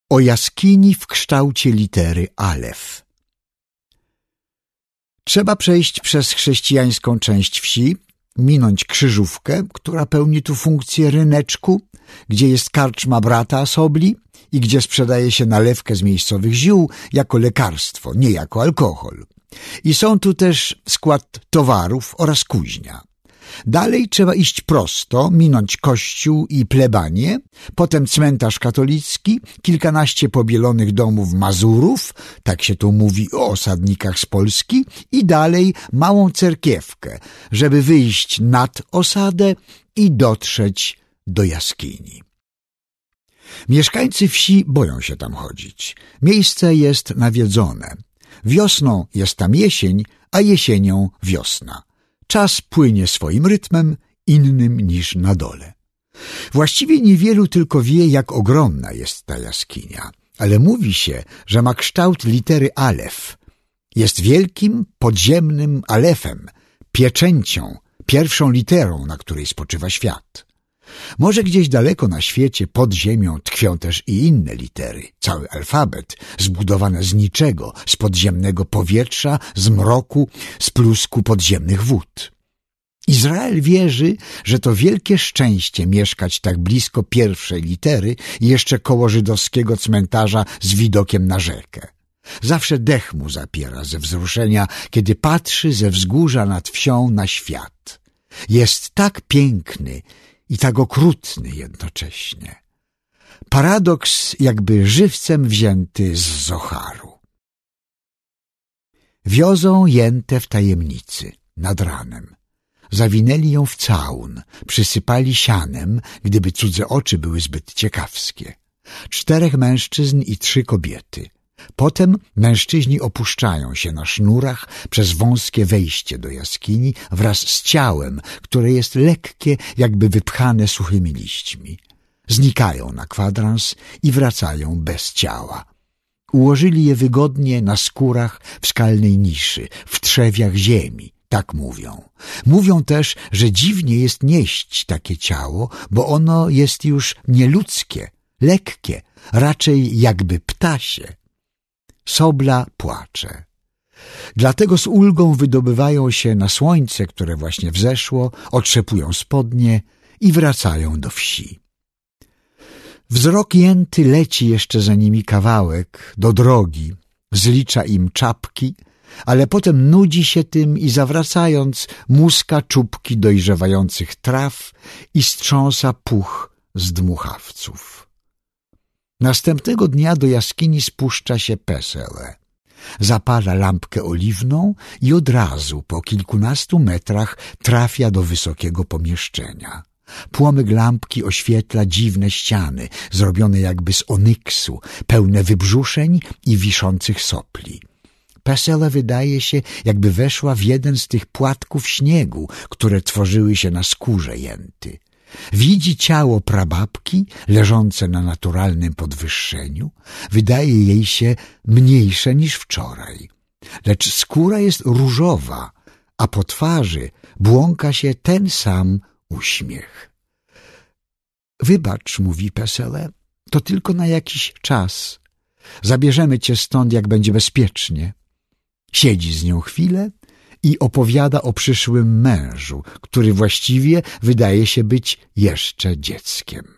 o jaskini w kształcie litery Alef. Trzeba przejść przez chrześcijańską część wsi, minąć krzyżówkę, która pełni tu funkcję ryneczku, gdzie jest karczma brata Sobli i gdzie sprzedaje się nalewkę z miejscowych ziół jako lekarstwo, nie jako alkohol. I są tu też skład towarów oraz kuźnia. Dalej trzeba iść prosto, minąć kościół i plebanię, potem cmentarz katolicki, kilkanaście pobielonych domów Mazurów, tak się tu mówi o osadnikach z Polski, i dalej małą cerkiewkę, żeby wyjść nad osadę i dotrzeć do jaskini. Mieszkańcy wsi boją się tam chodzić. Miejsce jest nawiedzone. Wiosną jest tam jesień, a jesienią wiosna. Czas płynie swoim rytmem, innym niż na dole. Właściwie niewielu tylko wie, jak ogromna jest ta jaskinia, ale mówi się, że ma kształt litery Alef. Jest wielkim, podziemnym alefem, pieczęcią, pierwszą literą, na której spoczywa świat. Może gdzieś daleko na świecie, pod ziemią, tkwią też i inne litery, cały alfabet, zbudowane z niczego, z podziemnego powietrza, z mroku, z plusku podziemnych wód. Izrael wierzy, że to wielkie szczęście mieszkać tak blisko pierwszej litery i jeszcze koło żydowskiego cmentarza z widokiem na rzekę. Zawsze dech mu zapiera ze wzruszenia, kiedy patrzy ze wzgórza nad wsią na świat. Jest tak piękny i tak okrutny jednocześnie. Paradoks jakby żywcem wzięty z Zoharu. Wiozą jętę w tajemnicy, nad ranem. Zawinęli ją w całun, przysypali sianem, gdyby cudze oczy były zbyt ciekawskie. 4 mężczyzn i 3 kobiety. Potem mężczyźni opuszczają się na sznurach przez wąskie wejście do jaskini wraz z ciałem, które jest lekkie, jakby wypchane suchymi liśćmi. Znikają na kwadrans i wracają bez ciała. Ułożyli je wygodnie na skórach w skalnej niszy, w trzewiach ziemi, tak mówią. Mówią też, że dziwnie jest nieść takie ciało, bo ono jest już nieludzkie, lekkie, raczej jakby ptasie. Sobla płacze. Dlatego z ulgą wydobywają się na słońce, które właśnie wzeszło, otrzepują spodnie i wracają do wsi. Wzrok jęty leci jeszcze za nimi kawałek, do drogi, zlicza im czapki, ale potem nudzi się tym i zawracając muska czubki dojrzewających traw i strząsa puch z dmuchawców. Następnego dnia do jaskini spuszcza się Pesele. Zapala lampkę oliwną i od razu po kilkunastu metrach trafia do wysokiego pomieszczenia. Płomyk lampki oświetla dziwne ściany, zrobione jakby z onyksu, pełne wybrzuszeń i wiszących sopli. Pesele wydaje się, jakby weszła w jeden z tych płatków śniegu, które tworzyły się na skórze jęty. Widzi ciało prababki leżące na naturalnym podwyższeniu. Wydaje jej się mniejsze niż wczoraj. Lecz skóra jest różowa, a po twarzy błąka się ten sam uśmiech. Wybacz, mówi Pesele, to tylko na jakiś czas. Zabierzemy cię stąd, jak będzie bezpiecznie. Siedzi z nią chwilę i opowiada o przyszłym mężu, który właściwie wydaje się być jeszcze dzieckiem.